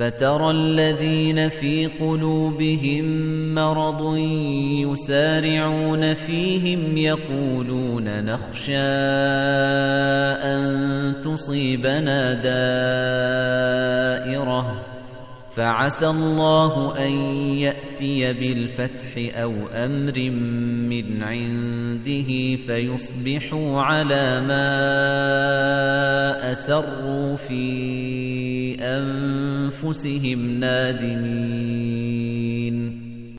فَتَرَى الَّذِينَ فِي قُلُوبِهِم مَّرَضٌ يُسَارِعُونَ فِيهِمْ يَقُولُونَ نَخْشَىٰ أَن تُصِيبَنَا دَائِرَةٌ فَعَسَى اللَّهُ أَن يَأْتِيَ بِالْفَتْحِ أَوْ أَمْرٍ مِّنْ عِندِهِ فَيُصْبِحُوا عَلَىٰ مَا أَسَرُّوا فِي أَنفُسِهِمْ نَادِمِينَ